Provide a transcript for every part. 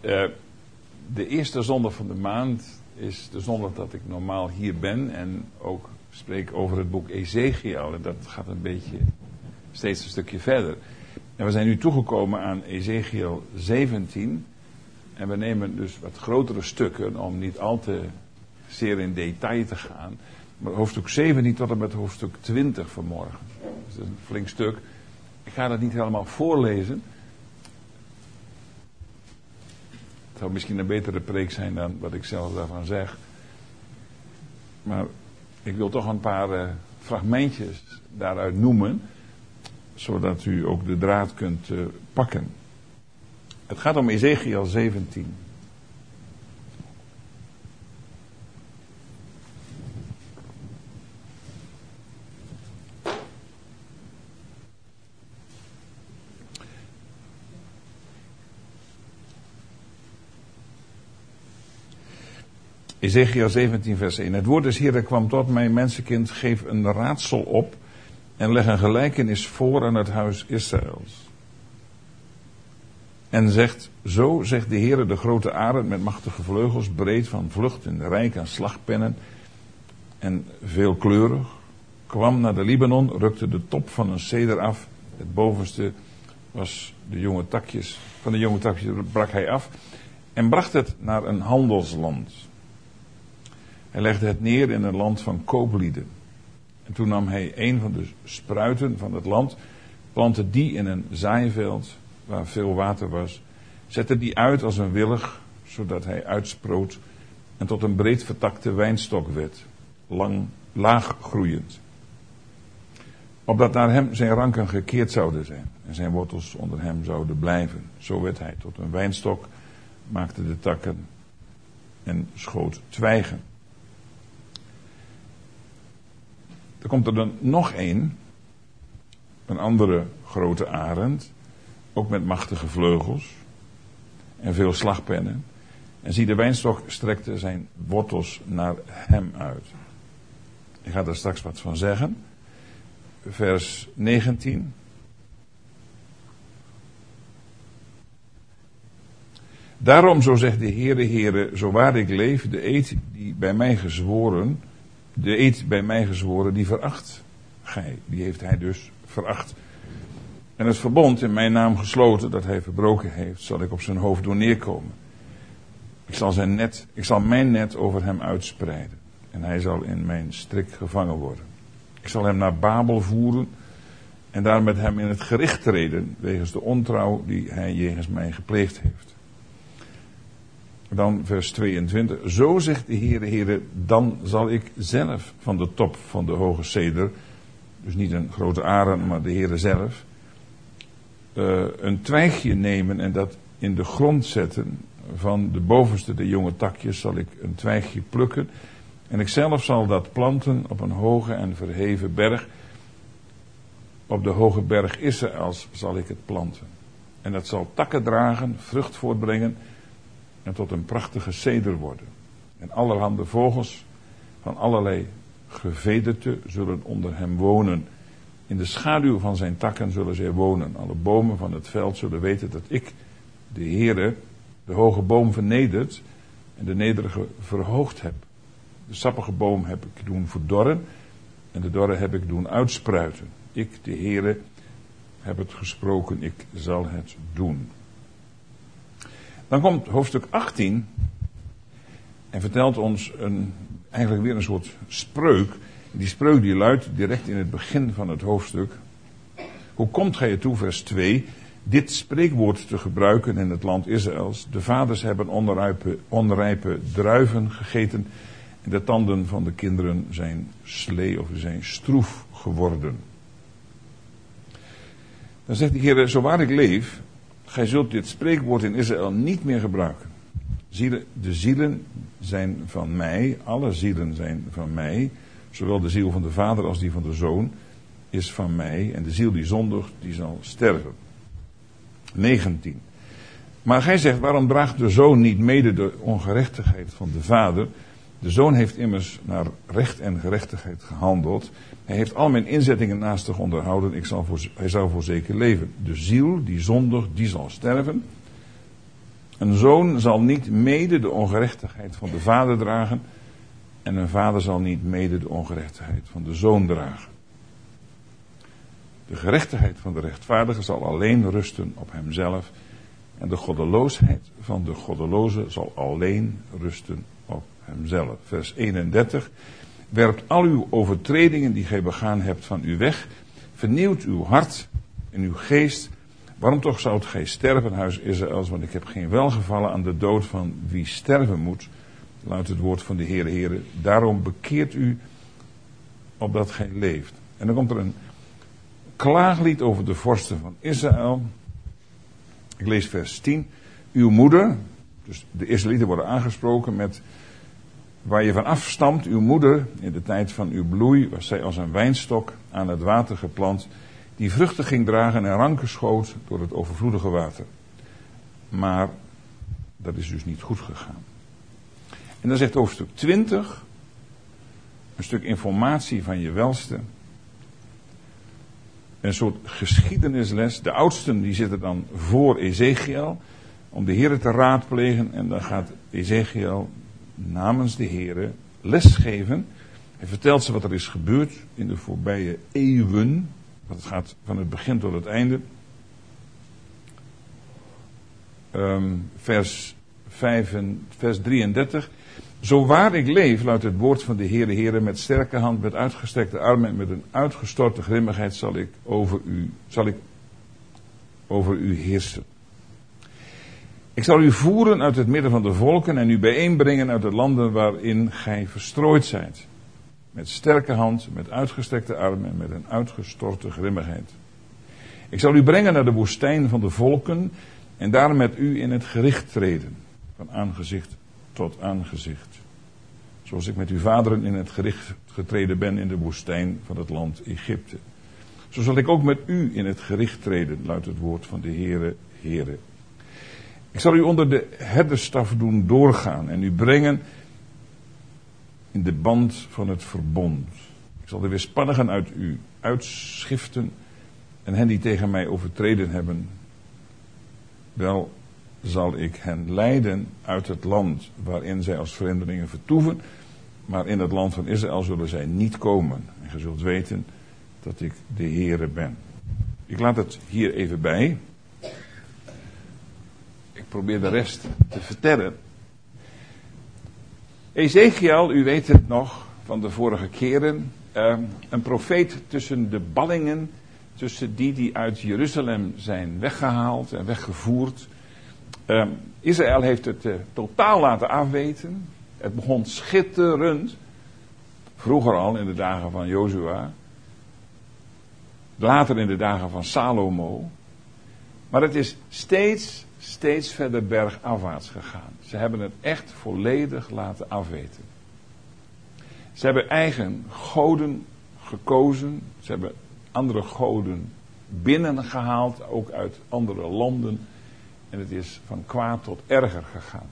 De eerste zondag van de maand is de zondag dat ik normaal hier ben en ook spreek over het boek Ezechiel. En dat gaat een beetje steeds een stukje verder. En we zijn nu toegekomen aan Ezechiel 17. En we nemen dus wat grotere stukken om niet al te zeer in detail te gaan. Maar hoofdstuk 17 tot en met hoofdstuk 20 vanmorgen. Dus dat is een flink stuk. Ik ga dat niet helemaal voorlezen. Het zou misschien een betere preek zijn dan wat ik zelf daarvan zeg. Maar ik wil toch een paar fragmentjes daaruit noemen. Zodat u ook de draad kunt pakken. Het gaat om Ezechiel 17. Ezechiel 17 vers 1. Het woord des Heeren kwam tot mij, mensenkind, geef een raadsel op en leg een gelijkenis voor aan het huis Israëls. En zegt, zo zegt de Heere, de grote arend met machtige vleugels, breed van vlucht en rijk aan slagpennen en veelkleurig, kwam naar de Libanon, rukte de top van een ceder af. Het bovenste was van de jonge takjes brak hij af en bracht het naar een handelsland. Hij legde het neer in een land van kooplieden. En toen nam hij een van de spruiten van het land, plantte die in een zaaiveld waar veel water was, zette die uit als een willig, zodat hij uitsproot en tot een breed vertakte wijnstok werd, laag groeiend. Opdat naar hem zijn ranken gekeerd zouden zijn en zijn wortels onder hem zouden blijven. Zo werd hij tot een wijnstok, maakte de takken en schoot twijgen. Er komt er dan nog een andere grote arend, ook met machtige vleugels en veel slagpennen. En zie, de wijnstok strekte zijn wortels naar hem uit. Ik ga daar straks wat van zeggen. Vers 19. Daarom, zo zegt de Heere, zo waar ik leef, de eed bij mij gezworen, die veracht gij. Die heeft hij dus veracht. En het verbond in mijn naam gesloten, dat hij verbroken heeft, zal ik op zijn hoofd doen neerkomen. Ik zal mijn net over hem uitspreiden. En hij zal in mijn strik gevangen worden. Ik zal hem naar Babel voeren en daar met hem in het gericht treden, wegens de ontrouw die hij jegens mij gepleegd heeft. Dan vers 22. Zo zegt de Heere, dan zal ik zelf van de top van de hoge ceder, dus niet een grote arend, maar de Heere zelf, een twijgje nemen en dat in de grond zetten. Van de bovenste, de jonge takjes, zal ik een twijgje plukken. En ik zelf zal dat planten op een hoge en verheven berg. Op de hoge berg Israëls zal ik het planten. En dat zal takken dragen, vrucht voortbrengen en tot een prachtige ceder worden. En allerhande vogels van allerlei gevederte zullen onder hem wonen. In de schaduw van zijn takken zullen zij wonen. Alle bomen van het veld zullen weten dat ik, de Heere, de hoge boom vernederd en de nederige verhoogd heb. De sappige boom heb ik doen verdorren en de dorre heb ik doen uitspruiten. Ik, de Heere, heb het gesproken, ik zal het doen. Dan komt hoofdstuk 18 en vertelt ons eigenlijk weer een soort spreuk. Die spreuk die luidt direct in het begin van het hoofdstuk. Hoe komt gij ertoe, vers 2, dit spreekwoord te gebruiken in het land Israëls? De vaders hebben onrijpe druiven gegeten en de tanden van de kinderen zijn zijn stroef geworden. Dan zegt de Heer, zo waar ik leef, gij zult dit spreekwoord in Israël niet meer gebruiken. De zielen zijn van mij, alle zielen zijn van mij, zowel de ziel van de vader als die van de zoon is van mij, en de ziel die zondigt, die zal sterven. 19. Maar gij zegt, waarom draagt de zoon niet mede de ongerechtigheid van de vader? De zoon heeft immers naar recht en gerechtigheid gehandeld. Hij heeft al mijn inzettingen naast zich onderhouden. Hij zal voor zeker leven. De ziel die zondigt, die zal sterven. Een zoon zal niet mede de ongerechtigheid van de vader dragen. En een vader zal niet mede de ongerechtigheid van de zoon dragen. De gerechtigheid van de rechtvaardige zal alleen rusten op hemzelf. En de goddeloosheid van de goddeloze zal alleen rusten op hemzelf. Vers 31. Werpt al uw overtredingen die gij begaan hebt van u weg. Vernieuwt uw hart en uw geest. Waarom toch zoudt gij sterven, huis Israëls? Want ik heb geen welgevallen aan de dood van wie sterven moet. Luidt het woord van de Heere. Daarom bekeert u opdat gij leeft. En dan komt er een klaaglied over de vorsten van Israël. Ik lees vers 10. Uw moeder, dus de Israëlieten worden aangesproken met waar je van afstamt. Uw moeder, in de tijd van uw bloei, was zij als een wijnstok aan het water geplant, die vruchten ging dragen en ranken schoot door het overvloedige water. Maar dat is dus niet goed gegaan. En dan zegt hoofdstuk 20, een stuk informatie van je welste. Een soort geschiedenisles. De oudsten die zitten dan voor Ezechiel om de Heere te raadplegen. En dan gaat Ezechiel namens de Heere lesgeven. Hij vertelt ze wat er is gebeurd in de voorbije eeuwen. Want het gaat van het begin tot het einde. Vers 33. Zo waar ik leef, luidt het woord van de Heere, met sterke hand, met uitgestrekte armen en met een uitgestorte grimmigheid zal ik over u heersen. Ik zal u voeren uit het midden van de volken en u bijeenbrengen uit de landen waarin gij verstrooid zijt. Met sterke hand, met uitgestrekte armen en met een uitgestorte grimmigheid. Ik zal u brengen naar de woestijn van de volken en daar met u in het gericht treden, van aangezicht tot aangezicht. Zoals ik met uw vaderen in het gericht getreden ben in de woestijn van het land Egypte. Zo zal ik ook met u in het gericht treden, luidt het woord van de Heere. Ik zal u onder de herderstaf doen doorgaan en u brengen in de band van het verbond. Ik zal de weerspannigen uit u uitschiften en hen die tegen mij overtreden hebben, wel zal ik hen leiden uit het land waarin zij als vreemdelingen vertoeven, maar in het land van Israël zullen zij niet komen. En gij zult weten dat ik de Heere ben. Ik laat het hier even bij. Ik probeer de rest te vertellen. Ezechiel, u weet het nog van de vorige keren, een profeet tussen de ballingen, tussen die uit Jeruzalem zijn weggehaald en weggevoerd. Israël heeft het totaal laten afweten. Het begon schitterend. Vroeger al in de dagen van Jozua. Later in de dagen van Salomo. Maar het is steeds verder bergafwaarts gegaan. Ze hebben het echt volledig laten afweten. Ze hebben eigen goden gekozen. Ze hebben andere goden binnengehaald, ook uit andere landen. En het is van kwaad tot erger gegaan.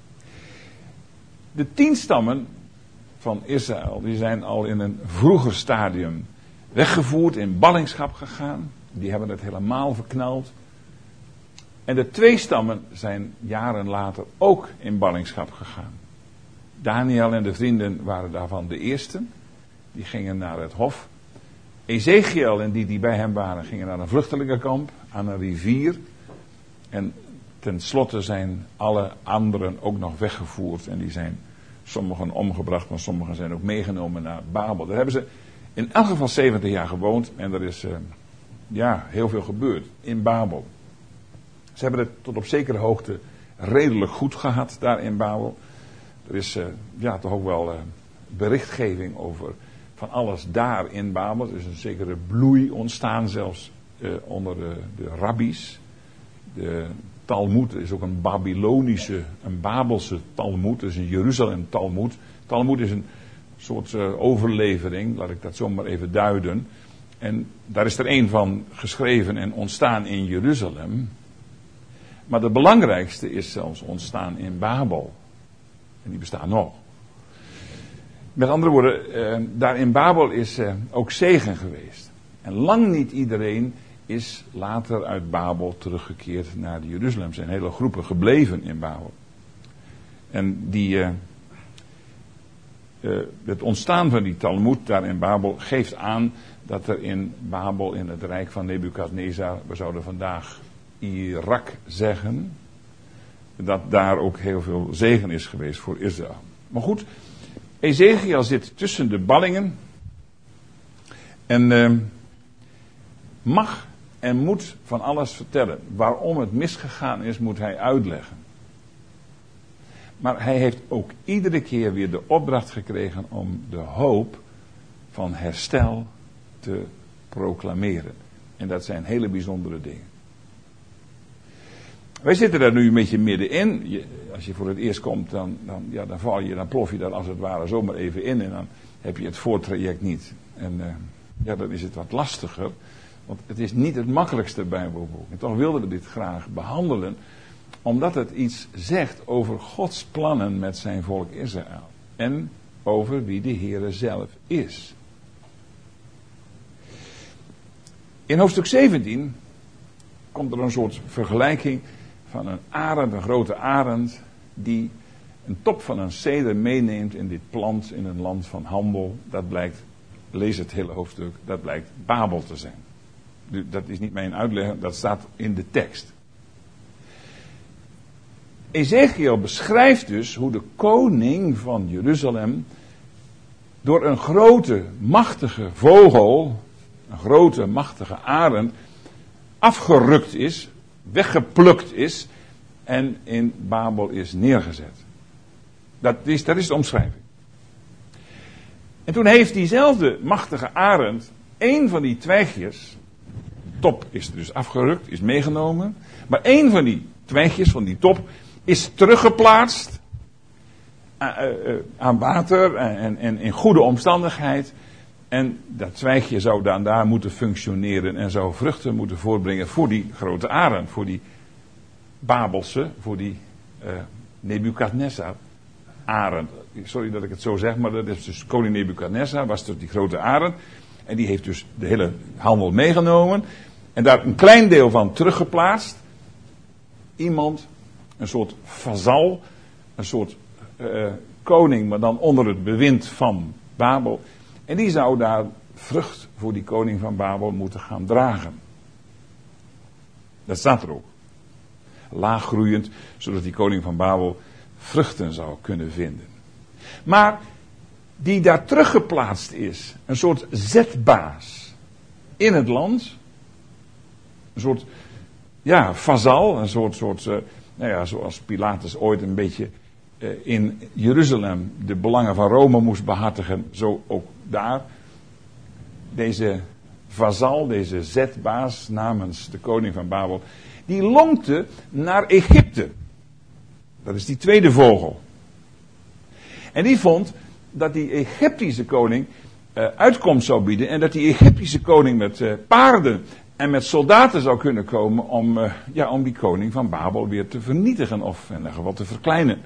De 10 stammen van Israël, die zijn al in een vroeger stadium weggevoerd, in ballingschap gegaan. Die hebben het helemaal verknald. En de 2 stammen zijn jaren later ook in ballingschap gegaan. Daniel en de vrienden waren daarvan de eersten. Die gingen naar het hof. Ezechiel en die bij hem waren gingen naar een vluchtelingenkamp aan een rivier. En tenslotte zijn alle anderen ook nog weggevoerd. En die zijn sommigen omgebracht, maar sommigen zijn ook meegenomen naar Babel. Daar hebben ze in elk geval 70 jaar gewoond. En er is heel veel gebeurd in Babel. Ze hebben het tot op zekere hoogte redelijk goed gehad daar in Babel. Er is toch ook wel berichtgeving over van alles daar in Babel. Er is een zekere bloei ontstaan zelfs onder de rabbies. De Talmoed is ook een Babelse Talmoed. Dat is een Jeruzalem Talmoed. Talmoed is een soort overlevering, laat ik dat zomaar even duiden. En daar is er één van geschreven en ontstaan in Jeruzalem. Maar de belangrijkste is zelfs ontstaan in Babel. En die bestaan nog. Met andere woorden, daar in Babel is ook zegen geweest. En lang niet iedereen is later uit Babel teruggekeerd naar Jeruzalem. Er zijn hele groepen gebleven in Babel. En het ontstaan van die Talmoed daar in Babel geeft aan dat er in Babel, in het rijk van Nebukadnezar, we zouden vandaag Irak zeggen, dat daar ook heel veel zegen is geweest voor Israël. Maar goed, Ezekiel zit tussen de ballingen en mag en moet van alles vertellen. Waarom het misgegaan is, moet hij uitleggen. Maar hij heeft ook iedere keer weer de opdracht gekregen om de hoop van herstel te proclameren. En dat zijn hele bijzondere dingen. Wij zitten daar nu een beetje middenin. Als je voor het eerst komt, dan plof je daar als het ware zomaar even in. En dan heb je het voortraject niet. En dan is het wat lastiger. Want het is niet het makkelijkste Bijbelboek. En toch wilden we dit graag behandelen. Omdat het iets zegt over Gods plannen met zijn volk Israël. En over wie de Heere zelf is. In hoofdstuk 17 komt er een soort vergelijking van een arend, een grote arend, die een top van een ceder meeneemt in dit plant in een land van handel. Dat blijkt, lees het hele hoofdstuk, dat blijkt Babel te zijn. Dat is niet mijn uitleg, dat staat in de tekst. Ezekiel beschrijft dus hoe de koning van Jeruzalem door een grote, machtige vogel, een grote, machtige arend, afgerukt is, weggeplukt is en in Babel is neergezet. Dat is de omschrijving. En toen heeft diezelfde machtige arend één van die twijgjes, de top is dus afgerukt, is meegenomen, maar één van die twijgjes van die top is teruggeplaatst aan water en in goede omstandigheid. En dat twijgje zou dan daar moeten functioneren en zou vruchten moeten voortbrengen voor die grote arend, voor die Babelse, voor die Nebukadnezar arend. Sorry dat ik het zo zeg, maar dat is dus koning Nebukadnezar, was dus die grote arend. En die heeft dus de hele handel meegenomen en daar een klein deel van teruggeplaatst. Iemand, een soort vazal, een soort koning, maar dan onder het bewind van Babel. En die zou daar vrucht voor die koning van Babel moeten gaan dragen. Dat staat er ook. Laaggroeiend, zodat die koning van Babel vruchten zou kunnen vinden. Maar die daar teruggeplaatst is, een soort zetbaas in het land. Een soort, vazal, een soort zoals Pilatus ooit een beetje in Jeruzalem de belangen van Rome moest behartigen, zo ook daar. Deze vazal, deze zetbaas namens de koning van Babel, die lonkte naar Egypte. Dat is die tweede vogel. En die vond dat die Egyptische koning uitkomst zou bieden en dat die Egyptische koning met paarden en met soldaten zou kunnen komen om die koning van Babel weer te vernietigen of in ieder geval te verkleinen.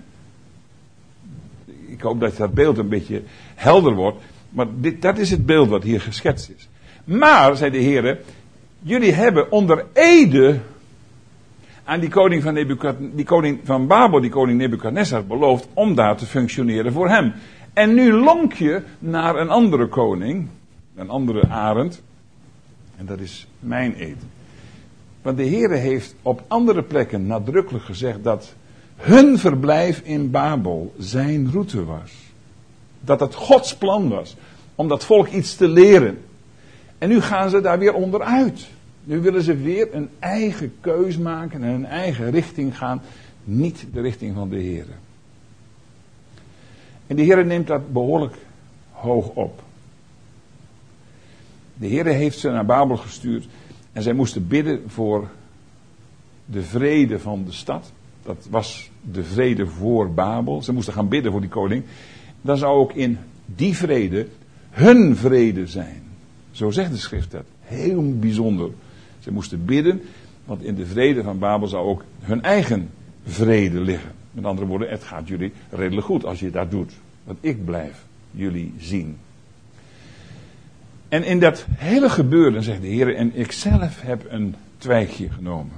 Ik hoop dat dat beeld een beetje helder wordt. Maar dat is het beeld wat hier geschetst is. Maar, zei de Heer, jullie hebben onder ede aan die koning van Babel, die koning Nebukadnezar, beloofd om daar te functioneren voor hem. En nu lonk je naar een andere koning, een andere arend. En dat is mijn eed. Want de Heer heeft op andere plekken nadrukkelijk gezegd dat hun verblijf in Babel zijn route was. Dat het Gods plan was om dat volk iets te leren. En nu gaan ze daar weer onderuit. Nu willen ze weer een eigen keus maken en een eigen richting gaan. Niet de richting van de Heer. En de Heer neemt dat behoorlijk hoog op. De Heer heeft ze naar Babel gestuurd. En zij moesten bidden voor de vrede van de stad. Dat was de vrede voor Babel. Ze moesten gaan bidden voor die koning. Dan zou ook in die vrede hun vrede zijn. Zo zegt de schrift dat. Heel bijzonder. Ze moesten bidden, want in de vrede van Babel zou ook hun eigen vrede liggen. Met andere woorden, het gaat jullie redelijk goed als je dat doet. Want ik blijf jullie zien. En in dat hele gebeuren zegt de Heer, en ik zelf heb een twijgje genomen.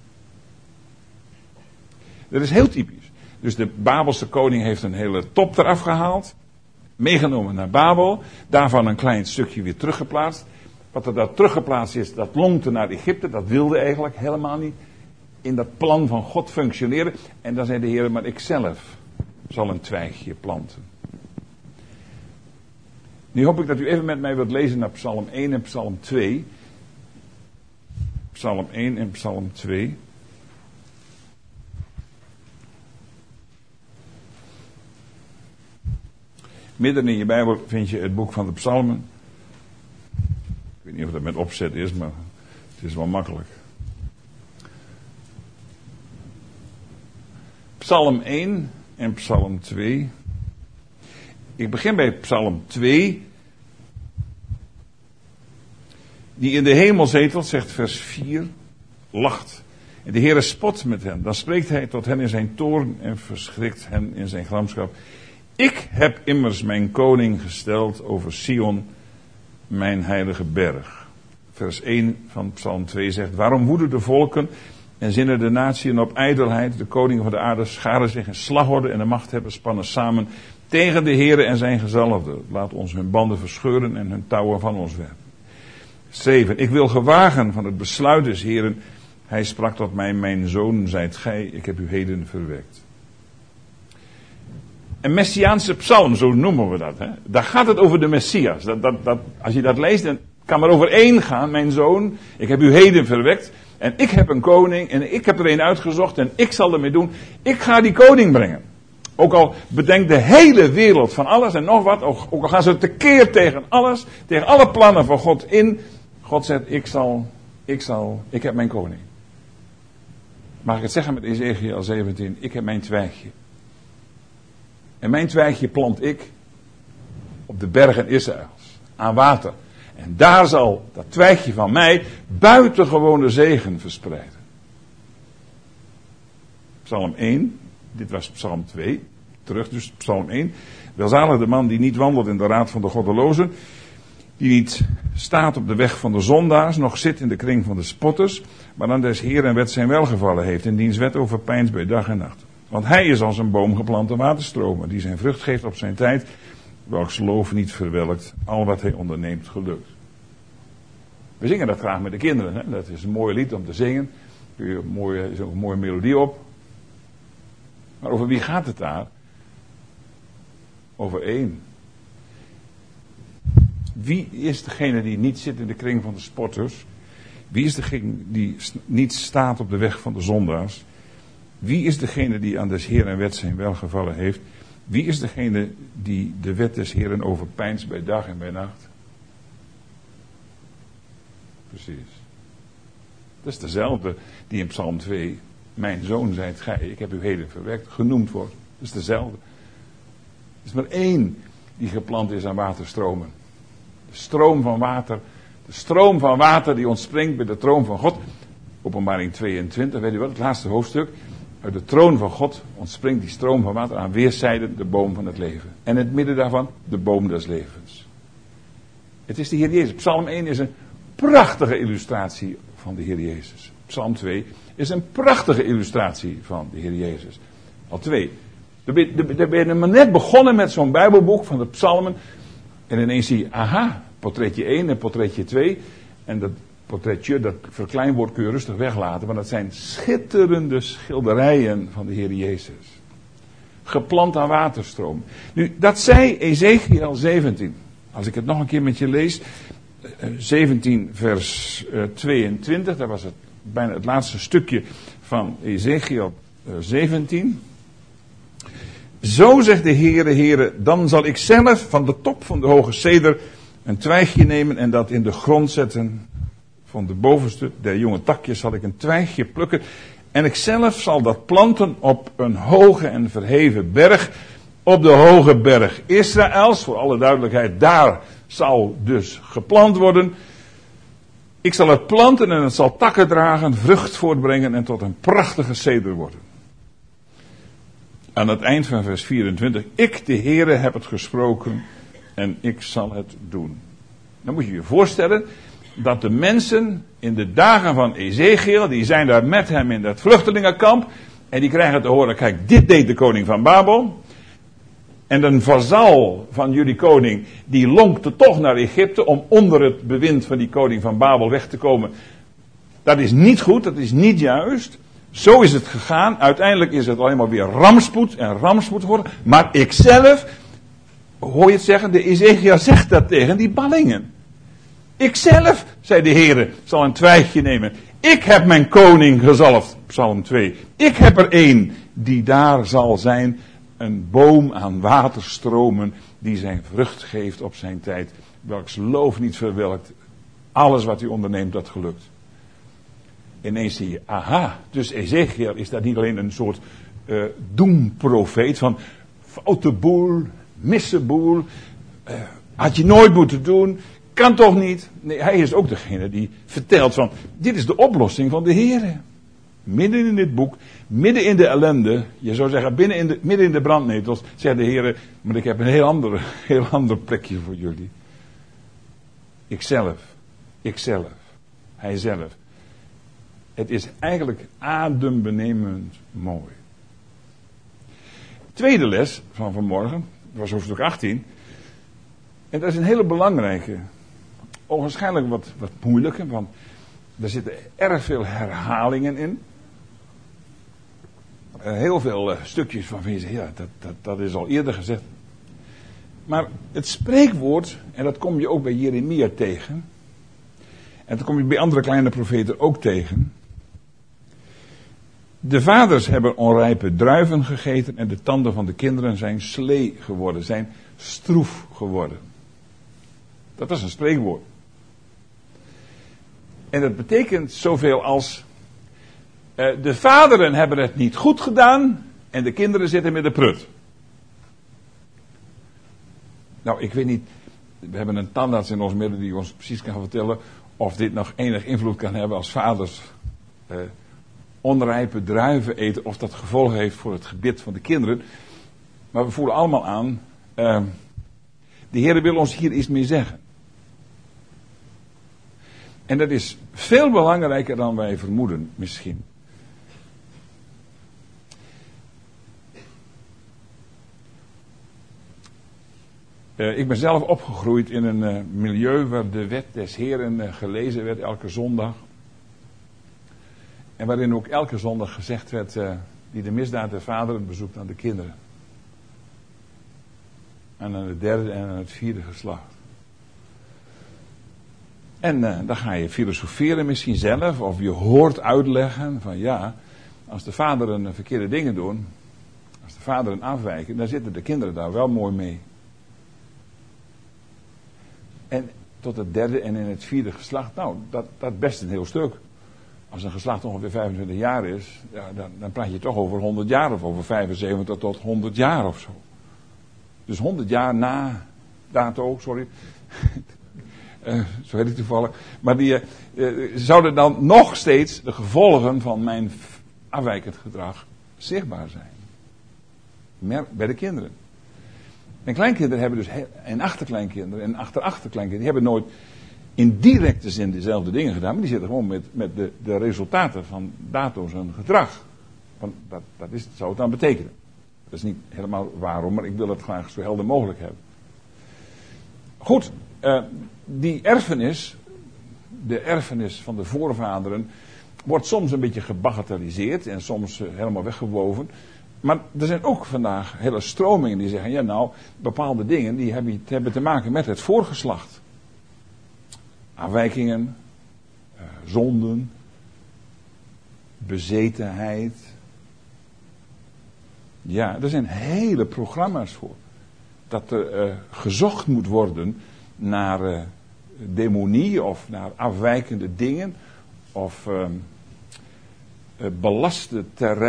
Dat is heel typisch. Dus de Babelse koning heeft een hele top eraf gehaald, meegenomen naar Babel, daarvan een klein stukje weer teruggeplaatst. Wat er daar teruggeplaatst is, dat lonkte naar Egypte, dat wilde eigenlijk helemaal niet in dat plan van God functioneren. En dan zei de Heer, maar ik zelf zal een twijgje planten. Nu hoop ik dat u even met mij wilt lezen naar Psalm 1 en Psalm 2. Psalm 1 en Psalm 2. Midden in je Bijbel vind je het boek van de Psalmen. Ik weet niet of dat met opzet is, maar het is wel makkelijk. Psalm 1 en Psalm 2. Ik begin bij Psalm 2. Die in de hemel zetelt, zegt vers 4, lacht. En de Heere spot met hen. Dan spreekt hij tot hen in zijn toorn en verschrikt hen in zijn gramschap. Ik heb immers mijn koning gesteld over Sion, mijn heilige berg. Vers 1 van Psalm 2 zegt, waarom woeden de volken en zinnen de natieën op ijdelheid? De koningen van de aarde scharen zich in slagorde en de machthebbers spannen samen tegen de Heere en zijn gezalfde. Laat ons hun banden verscheuren en hun touwen van ons werpen. 7. Ik wil gewagen van het besluit des Heeren. Hij sprak tot mij, mijn zoon zijt gij, ik heb u heden verwekt. Een Messiaanse psalm, zo noemen we dat. Hè? Daar gaat het over de Messias. Als je dat leest, dan kan maar over één gaan. Mijn zoon, ik heb u heden verwekt. En ik heb een koning en ik heb er een uitgezocht en ik zal ermee doen. Ik ga die koning brengen. Ook al bedenkt de hele wereld van alles en nog wat. Ook al gaan ze tekeer tegen alles. Tegen alle plannen van God in. God zegt, ik heb mijn koning. Mag ik het zeggen met Ezechiel 17? Ik heb mijn twijgje. En mijn twijgje plant ik op de bergen Israëls. Aan water. En daar zal dat twijgje van mij buitengewone zegen verspreiden. Psalm 1. Dit was Psalm 2. Terug dus Psalm 1. Welzalig de man die niet wandelt in de raad van de goddelozen. Die niet staat op de weg van de zondaars, nog zit in de kring van de spotters, maar aan des Heeren wet zijn welgevallen heeft en diens wet overpeinst bij dag en nacht. Want hij is als een boom geplant aan waterstromen, die zijn vrucht geeft op zijn tijd, welks loof niet verwelkt, al wat hij onderneemt gelukt. We zingen dat graag met de kinderen, hè? Dat is een mooi lied om te zingen, er is ook een mooie melodie op. Maar over wie gaat het daar? Over één. Wie is degene die niet zit in de kring van de spotters? Wie is degene die niet staat op de weg van de zondaars? Wie is degene die aan des Heeren wet zijn welgevallen heeft? Wie is degene die de wet des Heeren overpeinst bij dag en bij nacht? Precies. Dat is dezelfde die in Psalm 2, mijn zoon zijt gij, ik heb u heden verwekt, genoemd wordt. Dat is dezelfde. Er is maar één die geplant is aan waterstromen. De stroom van water die ontspringt bij de troon van God. Openbaring 22, weet u wat, het laatste hoofdstuk. Uit de troon van God ontspringt die stroom van water aan weerszijden de boom van het leven. En in het midden daarvan de boom des levens. Het is de Heer Jezus. Psalm 1 is een prachtige illustratie van de Heer Jezus. Psalm 2 is een prachtige illustratie van de Heer Jezus. Al twee. Dan ben je maar net begonnen met zo'n Bijbelboek van de psalmen. En ineens zie je, aha, portretje 1 en portretje 2. En dat portretje, dat verkleinwoord kun je rustig weglaten. Want dat zijn schitterende schilderijen van de Heer Jezus. Geplant aan waterstroom. Nu, dat zei Ezechiel 17. Als ik het nog een keer met je lees. 17 vers 22. Dat was het, bijna het laatste stukje van Ezechiel 17. Zo zegt de Heere, dan zal ik zelf van de top van de hoge ceder een twijgje nemen en dat in de grond zetten. Van de bovenste der jonge takjes zal ik een twijgje plukken. En ik zelf zal dat planten op een hoge en verheven berg. Op de hoge berg Israëls, voor alle duidelijkheid, daar zal dus geplant worden. Ik zal het planten en het zal takken dragen, vrucht voortbrengen en tot een prachtige ceder worden. Aan het eind van vers 24. Ik, de Heere, heb het gesproken en ik zal het doen. Dan moet je je voorstellen dat de mensen in de dagen van Ezechiel, die zijn daar met hem in dat vluchtelingenkamp. En die krijgen te horen, kijk, dit deed de koning van Babel. En een vazal van jullie koning, die lonkte toch naar Egypte om onder het bewind van die koning van Babel weg te komen. Dat is niet goed, dat is niet juist. Zo is het gegaan. Uiteindelijk is het alleen maar weer rampspoed en rampspoed geworden. Maar ikzelf, hoor je het zeggen, de Ezechiel zegt dat tegen die ballingen. Ikzelf, zei de Heere, zal een twijgje nemen. Ik heb mijn koning gezalfd, Psalm 2. Ik heb er één die daar zal zijn, een boom aan waterstromen die zijn vrucht geeft op zijn tijd. Welks loof niet verwelkt. Alles wat u onderneemt, dat gelukt. Ineens zie je, aha, dus Ezechiel is dat niet alleen een soort doemprofeet van foute boel, misseboel, had je nooit moeten doen, kan toch niet. Nee, hij is ook degene die vertelt van, dit is de oplossing van de Heer. Midden in dit boek, midden in de ellende, je zou zeggen midden in de brandnetels, zegt de Heer, maar ik heb een heel ander plekje voor jullie. Ikzelf, hijzelf. Het is eigenlijk adembenemend mooi. Tweede les van vanmorgen, dat was hoofdstuk 18. En dat is een hele belangrijke, onwaarschijnlijk wat moeilijke, want er zitten erg veel herhalingen in. Heel veel stukjes van je zegt, ja, dat is al eerder gezegd. Maar het spreekwoord, en dat kom je ook bij Jeremia tegen. En dat kom je bij andere kleine profeten ook tegen. De vaders hebben onrijpe druiven gegeten en de tanden van de kinderen zijn slee geworden, zijn stroef geworden. Dat is een spreekwoord. En dat betekent zoveel als, de vaderen hebben het niet goed gedaan en de kinderen zitten met de prut. Nou, ik weet niet, we hebben een tandarts in ons midden die ons precies kan vertellen of dit nog enig invloed kan hebben als vaders onrijpe druiven eten, of dat gevolgen heeft voor het gebit van de kinderen. Maar we voelen allemaal aan, de Heer wil ons hier iets mee zeggen. En dat is veel belangrijker dan wij vermoeden, misschien. Ik ben zelf opgegroeid in een milieu waar de wet des Heeren gelezen werd elke zondag. En waarin ook elke zondag gezegd werd, die de misdaad der vaderen bezoekt aan de kinderen. En aan het derde en aan het vierde geslacht. En dan ga je filosoferen misschien zelf, of je hoort uitleggen van ja, als de vaderen verkeerde dingen doen, als de vaderen afwijken, dan zitten de kinderen daar wel mooi mee. En tot het derde en in het vierde geslacht, nou, dat best een heel stuk. Als een geslacht ongeveer 25 jaar is, ja, dan praat je toch over 100 jaar of over 75 tot 100 jaar of zo. Dus 100 jaar na dato, sorry. Zo weet ik toevallig. Maar die zouden dan nog steeds de gevolgen van mijn afwijkend gedrag zichtbaar zijn. Bij de kinderen. En kleinkinderen hebben dus, en achterkleinkinderen en achterachterkleinkinderen, die hebben nooit in directe zin dezelfde dingen gedaan, maar die zitten gewoon met de resultaten van dato's en gedrag. Want dat zou het dan betekenen. Dat is niet helemaal waarom, maar ik wil het graag zo helder mogelijk hebben. Goed, die erfenis, de erfenis van de voorvaderen, wordt soms een beetje gebagatelliseerd en soms helemaal weggewoven. Maar er zijn ook vandaag hele stromingen die zeggen, ja nou, bepaalde dingen die hebben te maken met het voorgeslacht. Afwijkingen, zonden, bezetenheid. Ja, er zijn hele programma's voor. Dat er gezocht moet worden naar demonie of naar afwijkende dingen. Of belaste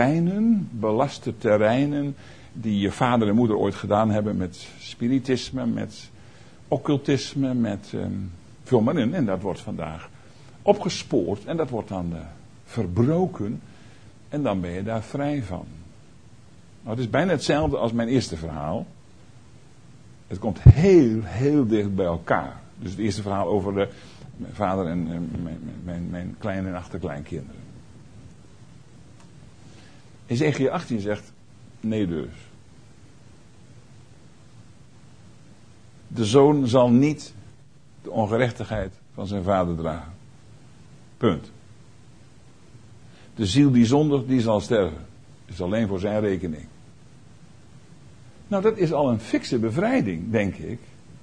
terreinen die je vader en moeder ooit gedaan hebben met spiritisme, met occultisme, met veel meer. En dat wordt vandaag opgespoord en dat wordt dan verbroken en dan ben je daar vrij van. Nou, het is bijna hetzelfde als mijn eerste verhaal. Het komt heel, heel dicht bij elkaar. Dus het eerste verhaal over mijn vader en mijn klein- en achterkleinkinderen. Ezekiel 18 zegt, nee dus. De zoon zal niet de ongerechtigheid van zijn vader dragen. Punt. De ziel die zondigt, die zal sterven. Is alleen voor zijn rekening. Nou, dat is al een fikse bevrijding, denk ik.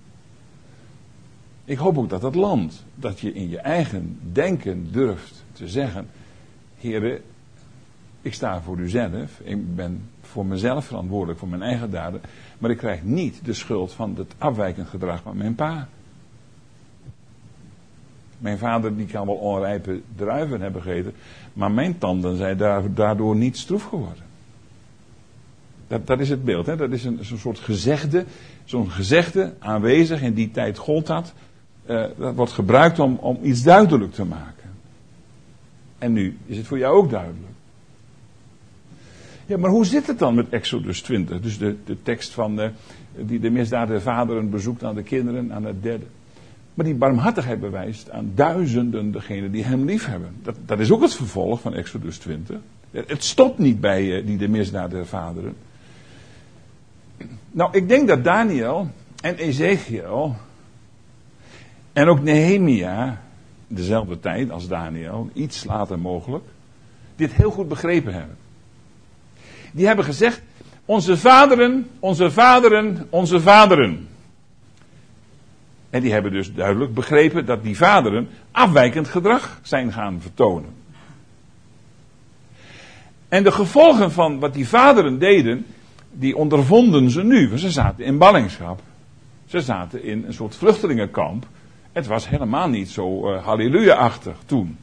Ik hoop ook dat dat landt. Dat je in je eigen denken durft te zeggen, Heere, ik sta voor u zelf. Ik ben voor mezelf verantwoordelijk, voor mijn eigen daden. Maar ik krijg niet de schuld van het afwijkend gedrag van mijn pa. Mijn vader die kan wel onrijpe druiven hebben gegeten. Maar mijn tanden zijn daardoor niet stroef geworden. Dat is het beeld. Hè? Dat is een soort gezegde. Zo'n gezegde aanwezig. In die tijd gold dat. Dat wordt gebruikt om iets duidelijk te maken. En nu is het voor jou ook duidelijk. Ja, maar hoe zit het dan met Exodus 20? Dus de tekst van die de misdadige vaderen bezoekt aan de kinderen, aan het derde. Maar die barmhartigheid bewijst aan duizenden degenen die hem lief hebben. Dat is ook het vervolg van Exodus 20. Het stopt niet bij die de misdadige vaderen. Nou, ik denk dat Daniel en Ezekiel en ook Nehemia, dezelfde tijd als Daniel, iets later mogelijk, dit heel goed begrepen hebben. Die hebben gezegd, onze vaderen, onze vaderen, onze vaderen. En die hebben dus duidelijk begrepen dat die vaderen afwijkend gedrag zijn gaan vertonen. En de gevolgen van wat die vaderen deden, die ondervonden ze nu. Want ze zaten in ballingschap. Ze zaten in een soort vluchtelingenkamp. Het was helemaal niet zo halleluja-achtig toen.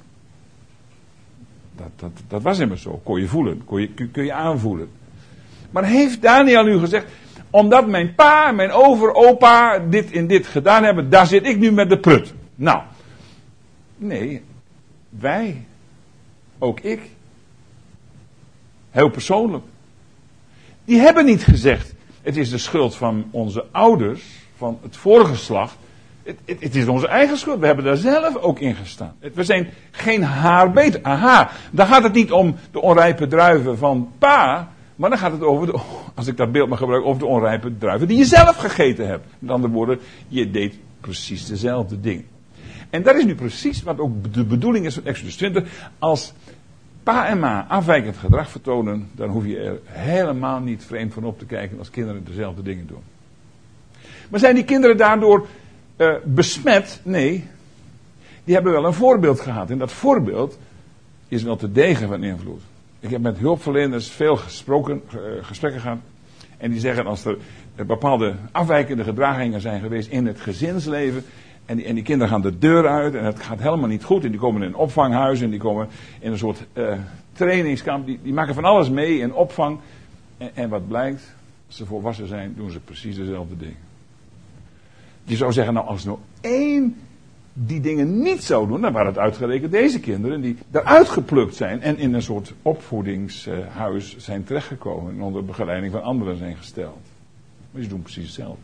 Dat was immers zo. Kon je voelen. Kun je aanvoelen. Maar heeft Daniel nu gezegd, omdat mijn pa en mijn overopa dit gedaan hebben, daar zit ik nu met de prut. Nou, nee, wij, ook ik, heel persoonlijk, die hebben niet gezegd, het is de schuld van onze ouders, van het vorige geslacht. Het is onze eigen schuld. We hebben daar zelf ook in gestaan. We zijn geen haar beter. Aha, dan gaat het niet om de onrijpe druiven van pa. Maar dan gaat het over, als ik dat beeld mag gebruiken, over de onrijpe druiven die je zelf gegeten hebt. Met andere woorden, je deed precies dezelfde dingen. En dat is nu precies wat ook de bedoeling is van Exodus 20. Als pa en ma afwijkend gedrag vertonen, dan hoef je er helemaal niet vreemd van op te kijken als kinderen dezelfde dingen doen. Maar zijn die kinderen daardoor besmet? Nee. Die hebben wel een voorbeeld gehad. En dat voorbeeld is wel te degen van invloed. Ik heb met hulpverleners veel gesprekken gehad. En die zeggen als er bepaalde afwijkende gedragingen zijn geweest in het gezinsleven. En die kinderen gaan de deur uit en het gaat helemaal niet goed. En die komen in een opvanghuis en die komen in een soort trainingskamp. Die maken van alles mee in opvang. En wat blijkt? Als ze volwassen zijn, doen ze precies dezelfde dingen. Je zou zeggen, nou als er nou één die dingen niet zou doen, dan waren het uitgerekend deze kinderen die eruit geplukt zijn en in een soort opvoedingshuis zijn terechtgekomen en onder begeleiding van anderen zijn gesteld. Maar ze doen precies hetzelfde.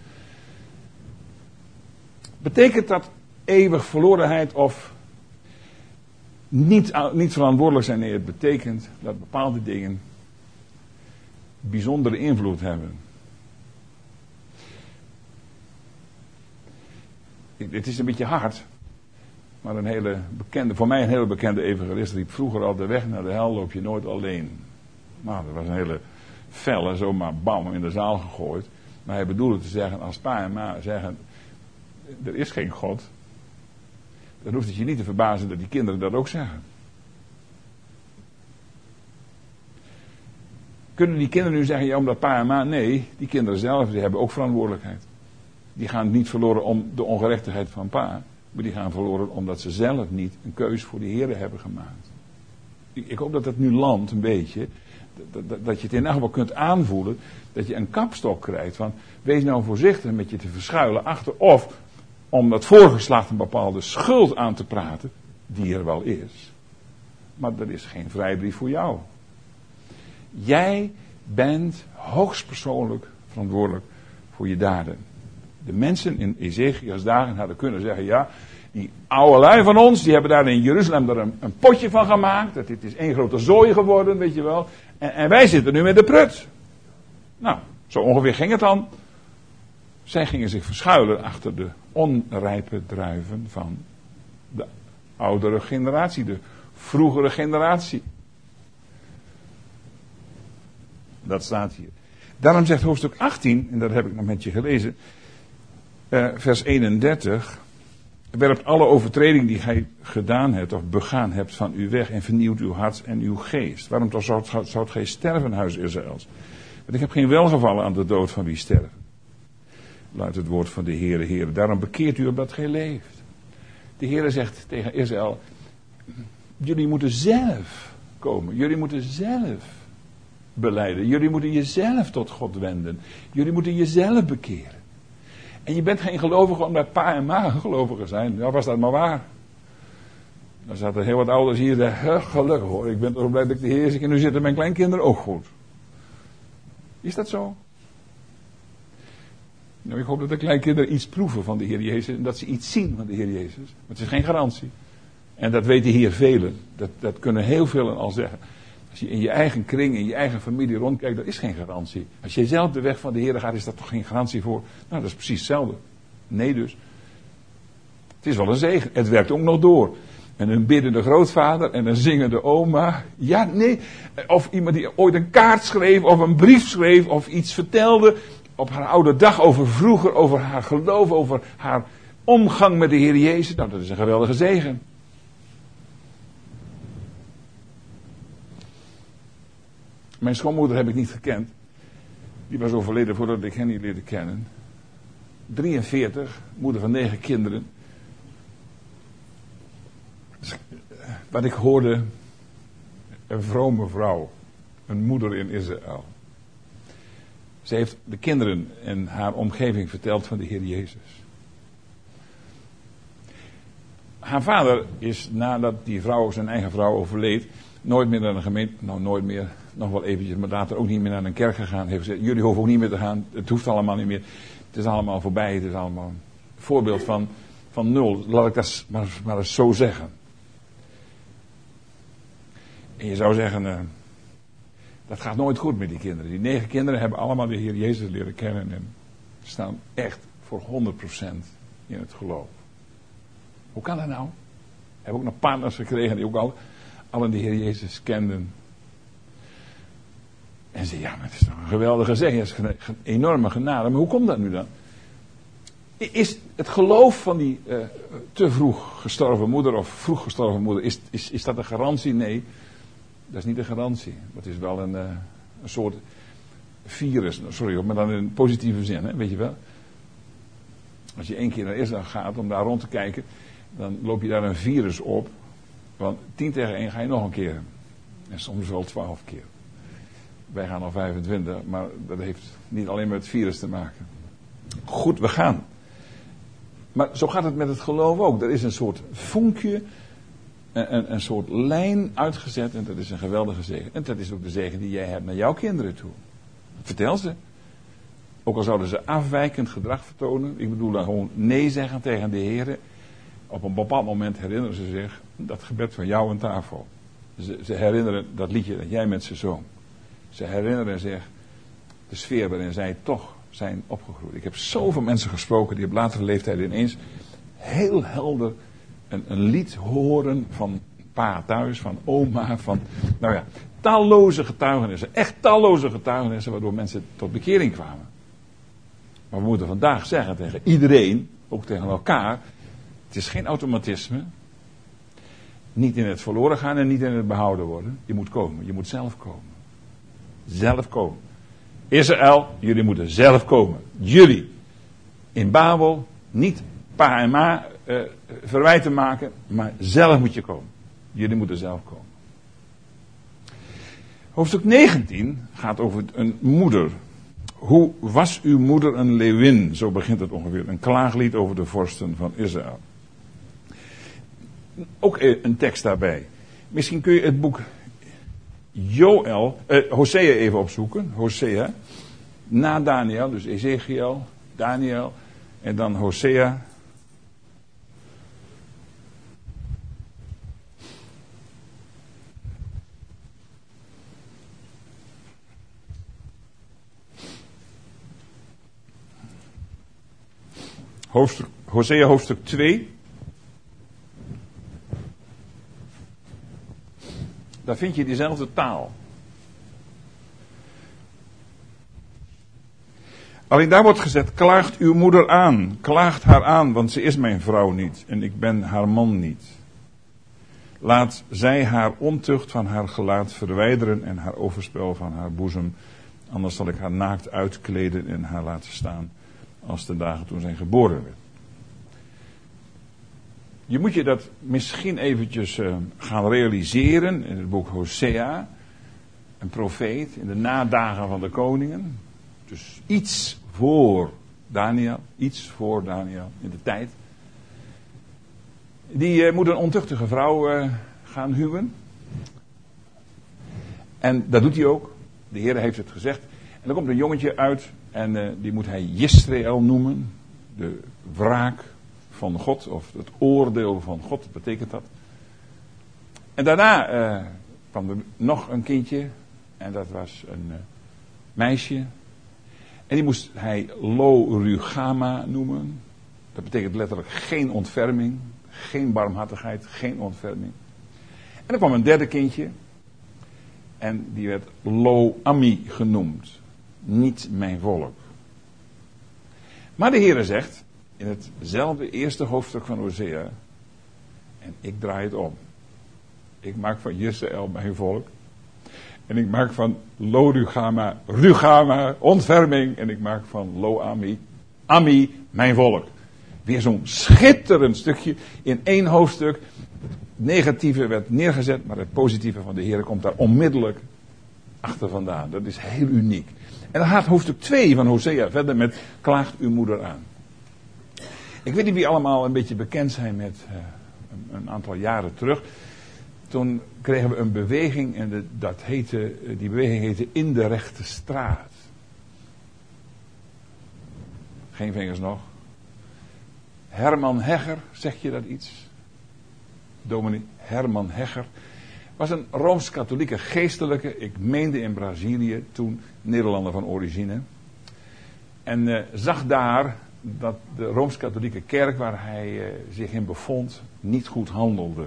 Betekent dat eeuwig verlorenheid of niet verantwoordelijk zijn? Nee, het betekent dat bepaalde dingen bijzondere invloed hebben. Het is een beetje hard, maar voor mij een hele bekende evangelist riep vroeger al, de weg naar de hel loop je nooit alleen. Nou, dat was een hele felle, zomaar bam in de zaal gegooid. Maar hij bedoelde te zeggen, als pa en ma zeggen, er is geen God, dan hoeft het je niet te verbazen dat die kinderen dat ook zeggen. Kunnen die kinderen nu zeggen, ja, omdat pa en ma? Nee, die kinderen zelf die hebben ook verantwoordelijkheid. Die gaan niet verloren om de ongerechtigheid van pa. Maar die gaan verloren omdat ze zelf niet een keus voor de Heer hebben gemaakt. Ik hoop dat dat nu landt een beetje. Dat je het in elk geval kunt aanvoelen. Dat je een kapstok krijgt van, wees nou voorzichtig met je te verschuilen achter. Of om dat voorgeslacht een bepaalde schuld aan te praten. Die er wel is. Maar dat is geen vrijbrief voor jou. Jij bent hoogstpersoonlijk verantwoordelijk voor voor je daden. De mensen in Ezechiels dagen hadden kunnen zeggen, ja, die oude lui van ons, die hebben daar in Jeruzalem er een potje van gemaakt. Dat dit is één grote zooi geworden, weet je wel. En wij zitten nu met de prut. Nou, zo ongeveer ging het dan. Zij gingen zich verschuilen achter de onrijpe druiven van de oudere generatie, de vroegere generatie. Dat staat hier. Daarom zegt hoofdstuk 18, en dat heb ik nog met je gelezen, vers 31. Werpt alle overtreding die gij gedaan hebt of begaan hebt van u weg en vernieuwt uw hart en uw geest. Waarom toch zoudt gij sterven, huis Israëls? Want ik heb geen welgevallen aan de dood van wie sterven. Luidt het woord van de Heere. Daarom bekeert u opdat gij leeft. De Heere zegt tegen Israël, jullie moeten zelf komen. Jullie moeten zelf belijden. Jullie moeten jezelf tot God wenden. Jullie moeten jezelf bekeren. En je bent geen gelovige omdat pa en ma gelovigen zijn. Ja, was dat maar waar. Dan zaten heel wat ouders hier die zeggen, gelukkig hoor, ik ben toch blij dat ik de Heer zie en nu zitten mijn kleinkinderen ook goed. Is dat zo? Nou, ik hoop dat de kleinkinderen iets proeven van de Heer Jezus en dat ze iets zien van de Heer Jezus. Maar het is geen garantie. En dat weten hier velen. Dat kunnen heel velen al zeggen. Als je in je eigen kring, in je eigen familie rondkijkt, dat is geen garantie. Als je zelf de weg van de Heer gaat, is dat toch geen garantie voor? Nou, dat is precies hetzelfde. Nee dus. Het is wel een zegen. Het werkt ook nog door. En een biddende grootvader en een zingende oma. Ja, nee. Of iemand die ooit een kaart schreef of een brief schreef of iets vertelde op haar oude dag over vroeger, over haar geloof, over haar omgang met de Heer Jezus. Nou, dat is een geweldige zegen. Mijn schoonmoeder heb ik niet gekend. Die was overleden voordat ik hen niet leerde kennen. 43, moeder van 9 kinderen. Wat ik hoorde, een vrome vrouw. Een moeder in Israël. Ze heeft de kinderen en haar omgeving verteld van de Heer Jezus. Haar vader is, nadat die vrouw, zijn eigen vrouw, overleed, nooit meer naar een gemeente, nou nooit meer, nog wel eventjes, maar later ook niet meer naar een kerk gegaan. Heeft gezegd, jullie hoeven ook niet meer te gaan, het hoeft allemaal niet meer. Het is allemaal voorbij, het is allemaal een voorbeeld van nul. Laat ik dat maar eens zo zeggen. En je zou zeggen, dat gaat nooit goed met die kinderen. Die 9 kinderen hebben allemaal de Heer Jezus leren kennen en staan echt voor 100% in het geloof. Hoe kan dat nou? Hebben ook nog partners gekregen die ook al de Heer Jezus kenden. En ze ja, maar het is toch een geweldige zegen, het is een enorme genade. Maar hoe komt dat nu dan? Is het geloof van die te vroeg gestorven moeder of vroeg gestorven moeder, is dat een garantie? Nee, dat is niet een garantie. Het is wel een soort virus, sorry, maar dan in een positieve zin, hè, weet je wel. Als je 1 keer naar Israël gaat om daar rond te kijken, dan loop je daar een virus op. Want 10 tegen 1 ga je nog een keer. En soms wel 12 keer. Wij gaan al 25, maar dat heeft niet alleen met het virus te maken. Goed, we gaan. Maar zo gaat het met het geloof ook. Er is een soort vonkje, een soort lijn uitgezet en dat is een geweldige zegen. En dat is ook de zegen die jij hebt naar jouw kinderen toe. Vertel ze. Ook al zouden ze afwijkend gedrag vertonen. Ik bedoel dan gewoon nee zeggen tegen de Heer. Op een bepaald moment herinneren ze zich dat gebed van jou aan tafel. Ze herinneren dat liedje dat jij met ze zong. Ze herinneren zich de sfeer waarin zij toch zijn opgegroeid. Ik heb zoveel mensen gesproken die op latere leeftijd ineens heel helder een lied horen van pa thuis, van oma, van, nou ja, talloze getuigenissen. Echt talloze getuigenissen waardoor mensen tot bekering kwamen. Maar we moeten vandaag zeggen tegen iedereen, ook tegen elkaar, het is geen automatisme. Niet in het verloren gaan en niet in het behouden worden. Je moet komen, je moet zelf komen. Zelf komen. Israël, jullie moeten zelf komen. Jullie. In Babel, niet pa en ma verwijten maken, maar zelf moet je komen. Jullie moeten zelf komen. Hoofdstuk 19 gaat over een moeder. Hoe was uw moeder een leeuwin? Zo begint het ongeveer. Een klaaglied over de vorsten van Israël. Ook een tekst daarbij. Misschien kun je het boek Hosea even opzoeken. Hosea. na Daniel, dus Ezekiel, Daniel en dan Hosea. Hosea hoofdstuk 2. Daar vind je diezelfde taal. Alleen daar wordt gezet, klaagt uw moeder aan. Klaagt haar aan, want ze is mijn vrouw niet. En ik ben haar man niet. Laat zij haar ontucht van haar gelaat verwijderen en haar overspel van haar boezem. Anders zal ik haar naakt uitkleden en haar laten staan als de dagen toen zij geboren werd. Je moet je dat misschien eventjes gaan realiseren in het boek Hosea. Een profeet in de nadagen van de koningen. Dus iets voor Daniel in de tijd. Die moet een ontuchtige vrouw gaan huwen. En dat doet hij ook. De Heer heeft het gezegd. En er komt een jongetje uit en die moet hij Jezreel noemen. De wraak van God, of het oordeel van God, betekent dat. En daarna kwam er nog een kindje. En dat was een meisje. En die moest hij Lo-Rugama noemen. Dat betekent letterlijk geen ontferming. Geen barmhartigheid, geen ontferming. En er kwam een derde kindje. En die werd Lo-Ami genoemd. Niet mijn volk. Maar de Heere zegt, in hetzelfde eerste hoofdstuk van Hosea. En ik draai het om. Ik maak van Jezreel mijn volk. En ik maak van Rugama, ontferming. En ik maak van Ami, mijn volk. Weer zo'n schitterend stukje in één hoofdstuk. Het negatieve werd neergezet, maar het positieve van de Heer komt daar onmiddellijk achter vandaan. Dat is heel uniek. En dan gaat hoofdstuk 2 van Hosea verder met klaagt uw moeder aan. Ik weet niet wie allemaal een beetje bekend zijn met een aantal jaren terug. Toen kregen we een beweging en die beweging heette In de Rechte Straat. Geen vingers nog. Herman Hegger, zeg je dat iets? Dominee Herman Hegger was een Rooms-katholieke geestelijke, ik meende in Brazilië, toen Nederlander van origine. En zag daar dat de Rooms-katholieke kerk waar hij zich in bevond niet goed handelde.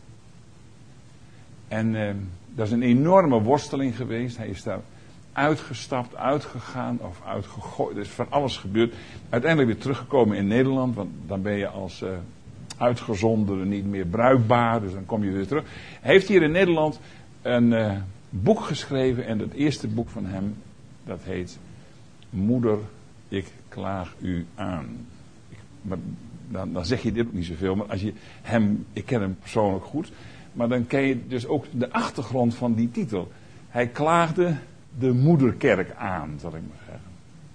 En dat is een enorme worsteling geweest. Hij is daar uitgestapt, uitgegaan of uitgegooid. Er is van alles gebeurd. Uiteindelijk weer teruggekomen in Nederland. Want dan ben je als uitgezondene niet meer bruikbaar. Dus dan kom je weer terug. Hij heeft hier in Nederland een boek geschreven. En het eerste boek van hem, dat heet Moeder, ik klaag u aan. Maar dan zeg je dit ook niet zoveel. Maar als je hem, ik ken hem persoonlijk goed. Maar dan ken je dus ook de achtergrond van die titel. Hij klaagde de moederkerk aan, zal ik maar zeggen.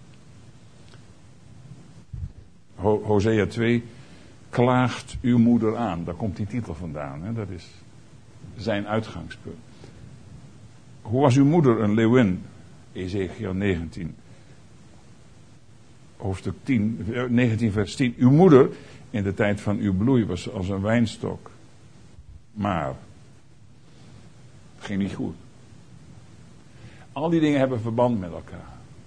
Hosea 2, klaagt uw moeder aan. Daar komt die titel vandaan. Hè? Dat is zijn uitgangspunt. Hoe was uw moeder een leeuwin? Ezekiel 19. Hoofdstuk 19 vers 10. Uw moeder in de tijd van uw bloei was als een wijnstok. Maar het ging niet goed. Al die dingen hebben verband met elkaar.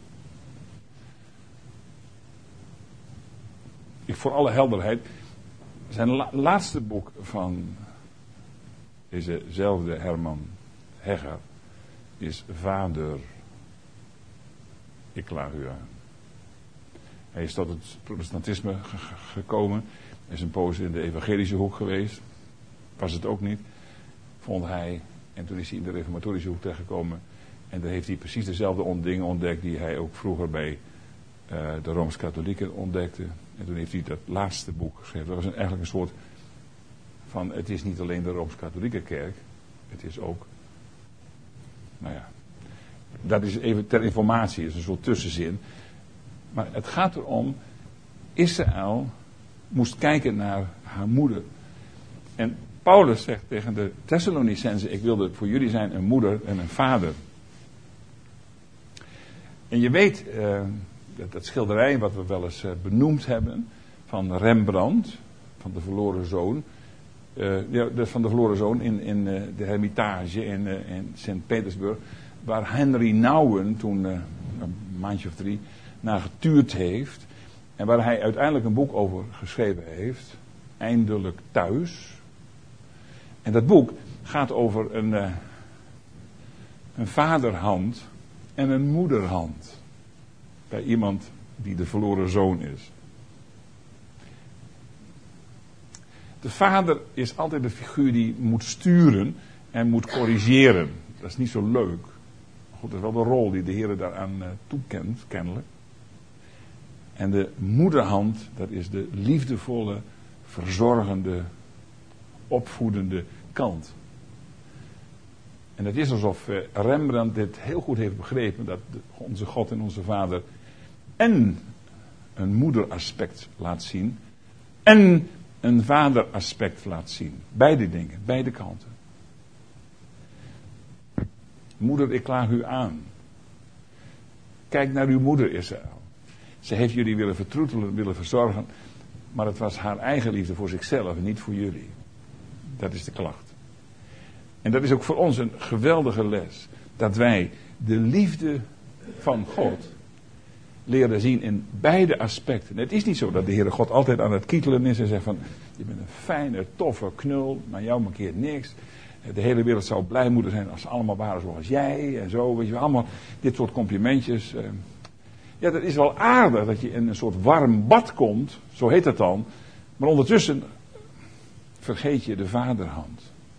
Voor alle helderheid. Zijn laatste boek van dezezelfde Herman Hegger is Vader, ik klaag u aan. Hij is tot het protestantisme gekomen. Hij is een poos in de evangelische hoek geweest. Was het ook niet, vond hij. En toen is hij in de reformatorische hoek terechtgekomen. En dan heeft hij precies dezelfde dingen ontdekt die hij ook vroeger bij de Rooms-Katholieken ontdekte. En toen heeft hij dat laatste boek geschreven. Dat was eigenlijk een soort van, het is niet alleen de Rooms-Katholieke kerk. Het is ook, nou ja, dat is even ter informatie, het is een soort tussenzin. Maar het gaat erom, Israël moest kijken naar haar moeder. En Paulus zegt tegen de Thessalonicenzen, ik wilde voor jullie zijn een moeder en een vader. En je weet, dat schilderij wat we wel eens benoemd hebben, van Rembrandt, van de verloren zoon. Van de verloren zoon in de Hermitage in Sint-Petersburg. Waar Henry Nouwen toen een maandje of 3 naar getuurd heeft. En waar hij uiteindelijk een boek over geschreven heeft. Eindelijk thuis. En dat boek gaat over een vaderhand en een moederhand. Bij iemand die de verloren zoon is. De vader is altijd de figuur die moet sturen en moet corrigeren. Dat is niet zo leuk. Goed, dat is wel de rol die de Heer daaraan toekent, kennelijk. En de moederhand, dat is de liefdevolle, verzorgende, opvoedende kant. En het is alsof Rembrandt dit heel goed heeft begrepen, dat onze God en onze Vader en een moederaspect laat zien en een vaderaspect laat zien. Beide dingen, beide kanten. Moeder, ik klaag u aan. Kijk naar uw moeder Israël. Ze heeft jullie willen vertroetelen, willen verzorgen, maar het was haar eigen liefde voor zichzelf en niet voor jullie. Dat is de klacht. En dat is ook voor ons een geweldige les. Dat wij de liefde van God leren zien in beide aspecten. Het is niet zo dat de Heere God altijd aan het kietelen is en zegt van, je bent een fijne, toffe knul, maar jou mankeert niks. De hele wereld zou blij moeten zijn als ze allemaal waren zoals jij en zo. Weet je, allemaal dit soort complimentjes. Ja, dat is wel aardig dat je in een soort warm bad komt, zo heet het dan. Maar ondertussen vergeet je de vaderhand.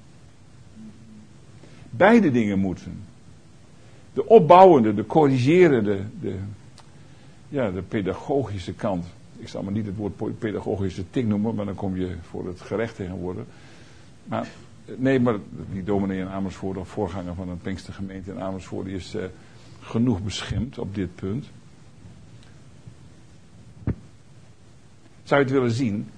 Beide dingen moeten. De opbouwende, de corrigerende, de pedagogische kant. Ik zal maar niet het woord pedagogische tik noemen, maar dan kom je voor het gerecht tegenwoordig. Maar die dominee in Amersfoort, of voorganger van een Pinkstergemeente in Amersfoort, die is genoeg beschimpt op dit punt. Zou je het willen zien?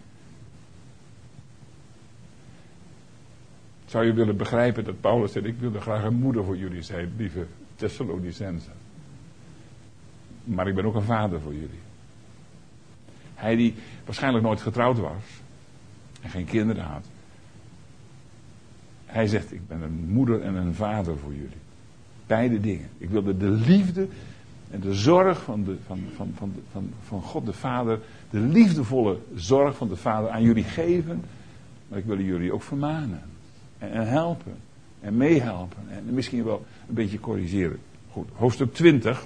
Zou je willen begrijpen dat Paulus zei, ik wilde graag een moeder voor jullie zijn, lieve Thessalonicenzen. Maar ik ben ook een vader voor jullie. Hij die waarschijnlijk nooit getrouwd was en geen kinderen had. Hij zegt, ik ben een moeder en een vader voor jullie. Beide dingen. Ik wilde de liefde en de zorg van God de Vader, de liefdevolle zorg van de Vader aan jullie geven. Maar ik wil jullie ook vermanen. En helpen. En meehelpen. En misschien wel een beetje corrigeren. Goed, hoofdstuk 20.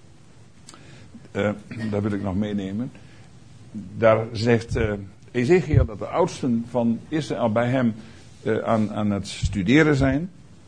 Daar wil ik nog meenemen. Daar zegt Ezechiel dat de oudsten van Israël bij hem aan het studeren zijn.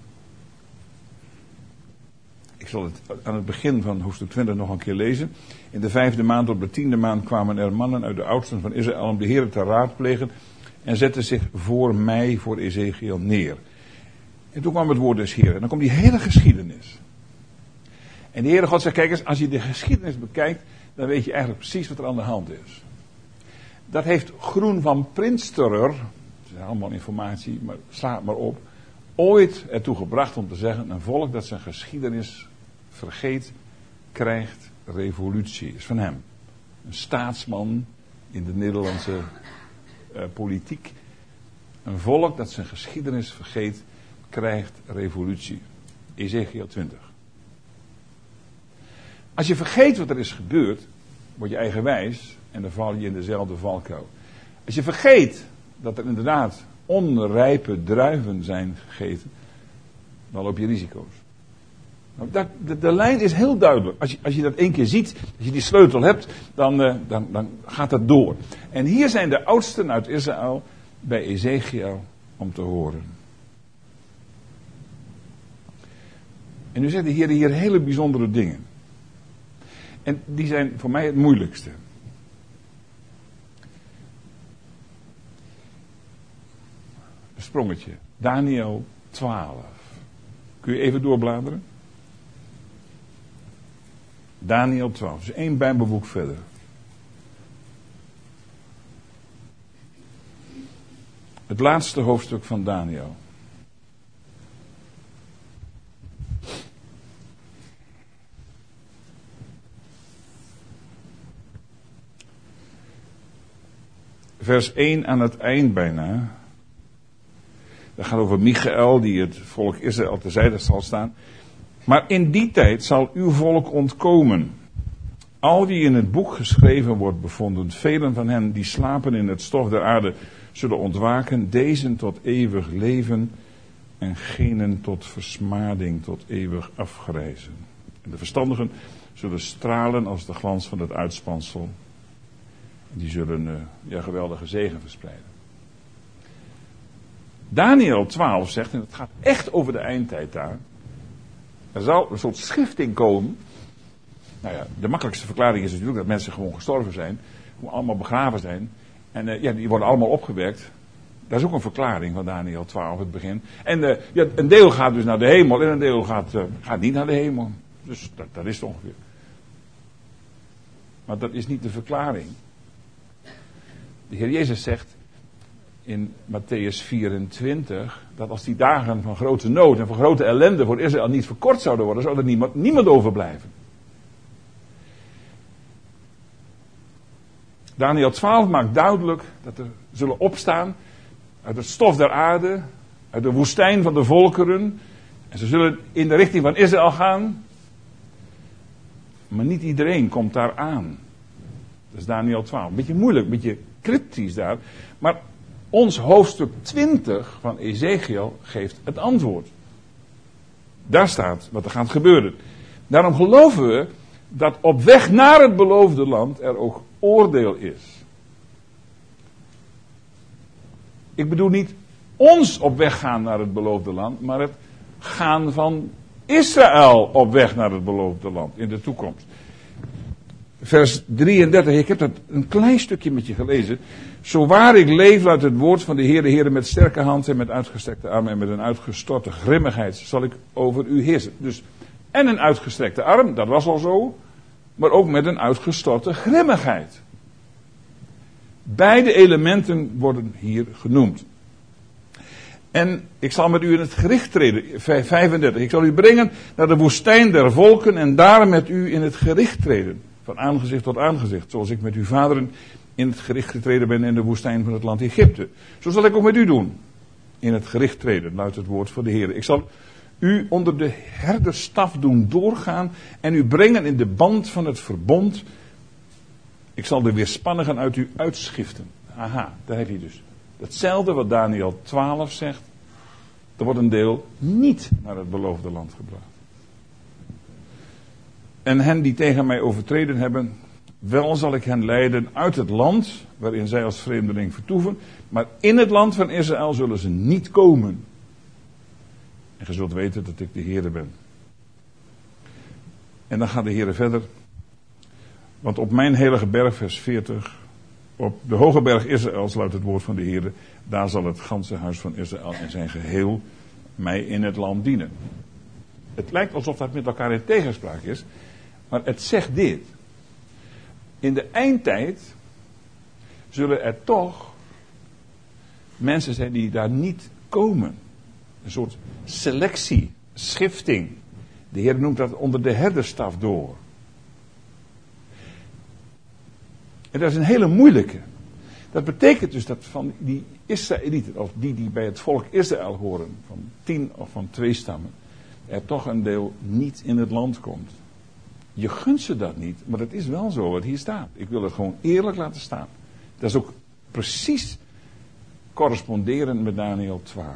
Ik zal het aan het begin van hoofdstuk 20 nog een keer lezen. In de 5e maand op de 10e maand kwamen er mannen uit de oudsten van Israël om de Heer te raadplegen en zetten zich voor mij, voor Ezechiel, neer. En toen kwam het woord des Heeren. En dan komt die hele geschiedenis. En de Heere God zegt, kijk eens, als je de geschiedenis bekijkt, dan weet je eigenlijk precies wat er aan de hand is. Dat heeft Groen van Prinsterer, dat is allemaal informatie, maar sla het maar op, ooit ertoe gebracht om te zeggen, een volk dat zijn geschiedenis vergeet, krijgt revolutie. Is van hem. Een staatsman in de Nederlandse politiek. Een volk dat zijn geschiedenis vergeet, krijgt revolutie. Ezechiel 20. Als je vergeet wat er is gebeurd, word je eigenwijs en dan val je in dezelfde valkuil. Als je vergeet dat er inderdaad onrijpe druiven zijn gegeten, dan loop je risico's. Nou, de lijn is heel duidelijk. Als je dat één keer ziet, als je die sleutel hebt, dan gaat dat door. En hier zijn de oudsten uit Israël bij Ezechiel om te horen. En nu zegt de Heer hier hele bijzondere dingen. En die zijn voor mij het moeilijkste. Een sprongetje. Daniel 12. Kun je even doorbladeren? Daniel 12. Dus 1 Bijbelboek verder. Het laatste hoofdstuk van Daniel. vers 1 aan het eind bijna. Dat gaat over Michael, die het volk Israël terzijde zal staan. Maar in die tijd zal uw volk ontkomen. Al wie in het boek geschreven wordt bevonden, velen van hen die slapen in het stof der aarde, zullen ontwaken, deze tot eeuwig leven en genen tot versmading, tot eeuwig afgrijzen. En de verstandigen zullen stralen als de glans van het uitspansel. En die zullen geweldige zegen verspreiden. Daniel 12 zegt, en het gaat echt over de eindtijd daar. Er zal een soort schifting komen. Nou ja, de makkelijkste verklaring is natuurlijk dat mensen gewoon gestorven zijn. Gewoon allemaal begraven zijn. En die worden allemaal opgewekt. Dat is ook een verklaring van Daniel 12, het begin. En een deel gaat dus naar de hemel en een deel gaat niet naar de hemel. Dus dat is het ongeveer. Maar dat is niet de verklaring. De Heer Jezus zegt in Matthäus 24 dat als die dagen van grote nood en van grote ellende voor Israël niet verkort zouden worden, zou er niemand overblijven. Daniel 12 maakt duidelijk dat er zullen opstaan uit het stof der aarde, uit de woestijn van de volkeren. En ze zullen in de richting van Israël gaan. Maar niet iedereen komt daar aan. Dat is Daniel 12. Een beetje moeilijk, een beetje cryptisch daar. Maar ons hoofdstuk 20 van Ezekiel geeft het antwoord. Daar staat wat er gaat gebeuren. Daarom geloven we dat op weg naar het beloofde land er ook oordeel is. Ik bedoel niet ons op weg gaan naar het beloofde land, maar het gaan van Israël op weg naar het beloofde land in de toekomst. Vers 33, ik heb dat een klein stukje met je gelezen. Zo waar ik leef, luidt het woord van de Heere met sterke hand en met uitgestrekte armen en met een uitgestorte grimmigheid zal ik over u heersen. Dus, en een uitgestrekte arm, dat was al zo, maar ook met een uitgestorte grimmigheid. Beide elementen worden hier genoemd. En ik zal met u in het gericht treden, 35. Ik zal u brengen naar de woestijn der volken en daar met u in het gericht treden. Van aangezicht tot aangezicht. Zoals ik met uw vaderen in het gericht getreden ben in de woestijn van het land Egypte. Zo zal ik ook met u doen. In het gericht treden, luidt het woord van de Heer. Ik zal u onder de herderstaf doen doorgaan en u brengen in de band van het verbond. Ik zal de weerspannigen uit u uitschiften. Aha, daar heb je dus. Hetzelfde wat Daniel 12 zegt. Er wordt een deel niet naar het beloofde land gebracht. En hen die tegen mij overtreden hebben, wel zal ik hen leiden uit het land waarin zij als vreemdeling vertoeven. Maar in het land van Israël zullen ze niet komen. En je zult weten dat ik de Heere ben. En dan gaat de Heere verder. Want op mijn heilige berg, vers 40, op de hoge berg Israël, luidt het woord van de Heere, daar zal het ganse huis van Israël in zijn geheel mij in het land dienen. Het lijkt alsof dat met elkaar in tegenspraak is, maar het zegt dit. In de eindtijd zullen er toch mensen zijn die daar niet komen. Een soort selectie, schifting. De Heer noemt dat onder de herderstaf door. En dat is een hele moeilijke. Dat betekent dus dat van die Israëlieten, of die bij het volk Israël horen, van 10 of van 2 stammen, er toch een deel niet in het land komt. Je gunt ze dat niet, maar het is wel zo wat hier staat. Ik wil het gewoon eerlijk laten staan. Dat is ook precies corresponderend met Daniel 12.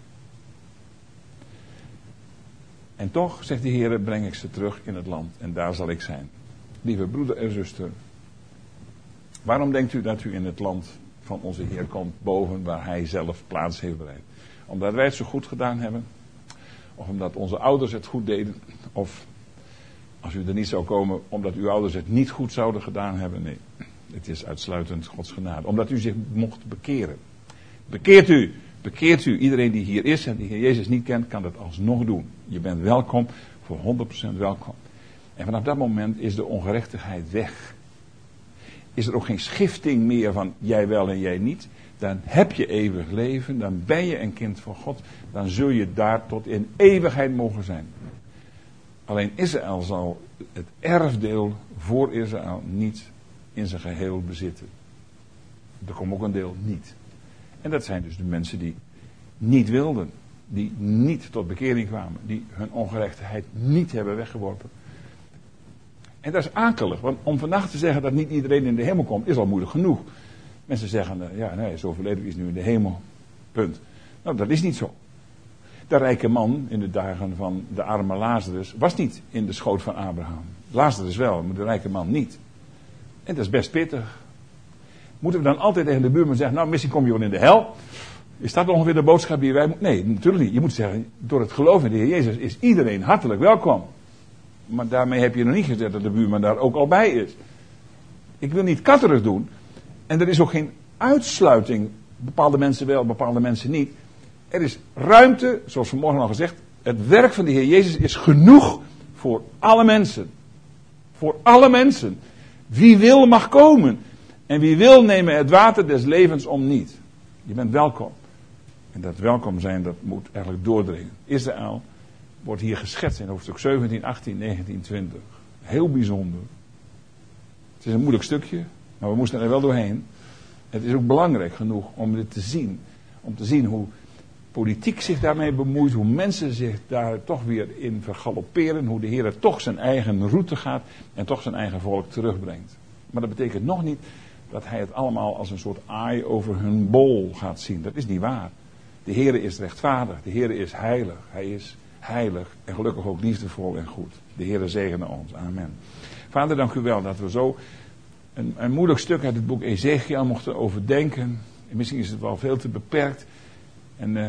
En toch, zegt de Heer, breng ik ze terug in het land en daar zal ik zijn. Lieve broeder en zuster, waarom denkt u dat u in het land van onze Heer komt, boven waar Hij zelf plaats heeft bereid? Omdat wij het zo goed gedaan hebben? Of omdat onze ouders het goed deden? Of als u er niet zou komen, omdat uw ouders het niet goed zouden gedaan hebben? Nee, het is uitsluitend Gods genade. Omdat u zich mocht bekeren. Bekeert u. Iedereen die hier is en die Heer Jezus niet kent, kan dat alsnog doen. Je bent welkom, voor 100% welkom. En vanaf dat moment is de ongerechtigheid weg. Is er ook geen schifting meer van jij wel en jij niet. Dan heb je eeuwig leven. Dan ben je een kind van God. Dan zul je daar tot in eeuwigheid mogen zijn. Alleen Israël zal het erfdeel voor Israël niet in zijn geheel bezitten. er komt ook een deel niet. En dat zijn dus de mensen die niet wilden. Die niet tot bekering kwamen. Die hun ongerechtigheid niet hebben weggeworpen. En dat is akelig. Want om vandaag te zeggen dat niet iedereen in de hemel komt, is al moeilijk genoeg. Mensen zeggen, zoveel leden is nu in de hemel. Punt. Nou, dat is niet zo. De rijke man in de dagen van de arme Lazarus was niet in de schoot van Abraham. Lazarus wel, maar de rijke man niet. En dat is best pittig. Moeten we dan altijd tegen de buurman zeggen, nou misschien kom je wel in de hel? Is dat ongeveer de boodschap die wij moeten? Nee, natuurlijk niet. Je moet zeggen, door het geloof in de Heer Jezus is iedereen hartelijk welkom. Maar daarmee heb je nog niet gezegd dat de buurman daar ook al bij is. Ik wil niet katterig doen. En er is ook geen uitsluiting. Bepaalde mensen wel, bepaalde mensen niet. Er is ruimte, zoals vanmorgen al gezegd. Het werk van de Heer Jezus is genoeg voor alle mensen. Voor alle mensen. Wie wil mag komen. En wie wil nemen het water des levens om niet. Je bent welkom. En dat welkom zijn, dat moet eigenlijk doordringen. Israël wordt hier geschetst in hoofdstuk 17, 18, 19, 20. Heel bijzonder. Het is een moeilijk stukje, maar we moesten er wel doorheen. Het is ook belangrijk genoeg om dit te zien. Om te zien hoe politiek zich daarmee bemoeit. Hoe mensen zich daar toch weer in vergalopperen. Hoe de Heer toch zijn eigen route gaat. En toch zijn eigen volk terugbrengt. Maar dat betekent nog niet dat hij het allemaal als een soort aai over hun bol gaat zien. Dat is niet waar. De Heer is rechtvaardig. De Heer is heilig. Hij is heilig en gelukkig ook liefdevol en goed. De Heer zegene ons. Amen. Vader, dank u wel dat we zo een moeilijk stuk uit het boek Ezekiel mochten overdenken. En misschien is het wel veel te beperkt. En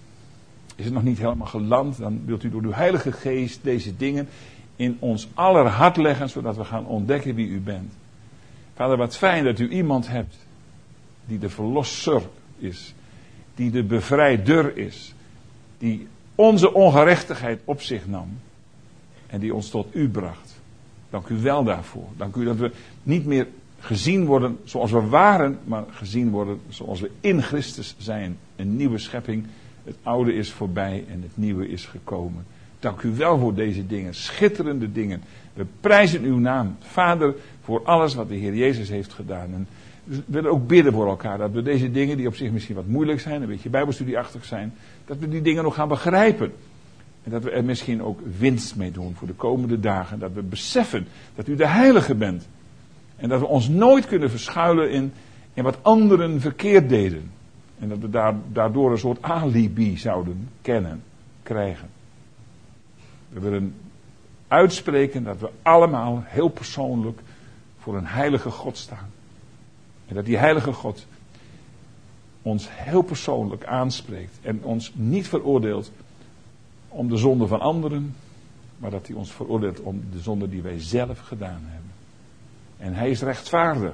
is het nog niet helemaal geland. Dan wilt u door uw Heilige Geest deze dingen in ons aller hart leggen. Zodat we gaan ontdekken wie u bent. Vader, wat fijn dat u iemand hebt die de verlosser is. Die de bevrijder is. Die onze ongerechtigheid op zich nam. En die ons tot u bracht. Dank u wel daarvoor. Dank u dat we niet meer gezien worden zoals we waren. Maar gezien worden zoals we in Christus zijn. Een nieuwe schepping. Het oude is voorbij en het nieuwe is gekomen. Dank u wel voor deze dingen. Schitterende dingen. We prijzen uw naam. Vader, voor alles wat de Heer Jezus heeft gedaan. En we willen ook bidden voor elkaar. Dat we deze dingen die op zich misschien wat moeilijk zijn. Een beetje bijbelstudieachtig zijn. Dat we die dingen nog gaan begrijpen. En dat we er misschien ook winst mee doen voor de komende dagen. Dat we beseffen dat u de Heilige bent. En dat we ons nooit kunnen verschuilen in wat anderen verkeerd deden. En dat we daardoor een soort alibi zouden krijgen. We willen uitspreken dat we allemaal heel persoonlijk voor een heilige God staan. En dat die heilige God ons heel persoonlijk aanspreekt. En ons niet veroordeelt om de zonde van anderen. Maar dat hij ons veroordeelt om de zonde die wij zelf gedaan hebben. En hij is rechtvaardig.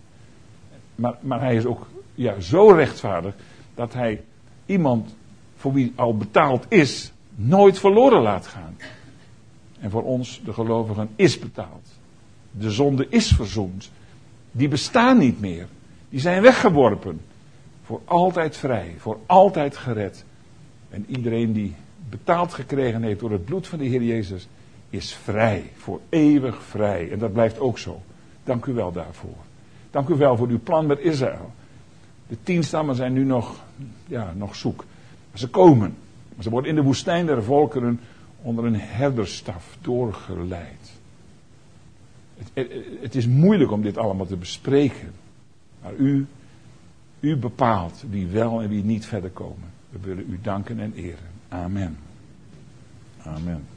Maar hij is ook zo rechtvaardig dat hij iemand voor wie al betaald is, nooit verloren laat gaan. En voor ons, de gelovigen, is betaald. De zonde is verzoend. Die bestaan niet meer. Die zijn weggeworpen. Voor altijd vrij. Voor altijd gered. En iedereen die betaald gekregen heeft door het bloed van de Heer Jezus, is vrij. Voor eeuwig vrij. En dat blijft ook zo. Dank u wel daarvoor. Dank u wel voor uw plan met Israël. De 10 stammen zijn nu nog zoek. Maar ze komen. Maar ze worden in de woestijn der volkeren onder een herderstaf doorgeleid. Het is moeilijk om dit allemaal te bespreken. Maar u bepaalt wie wel en wie niet verder komen. We willen u danken en eren. Amen. Amen.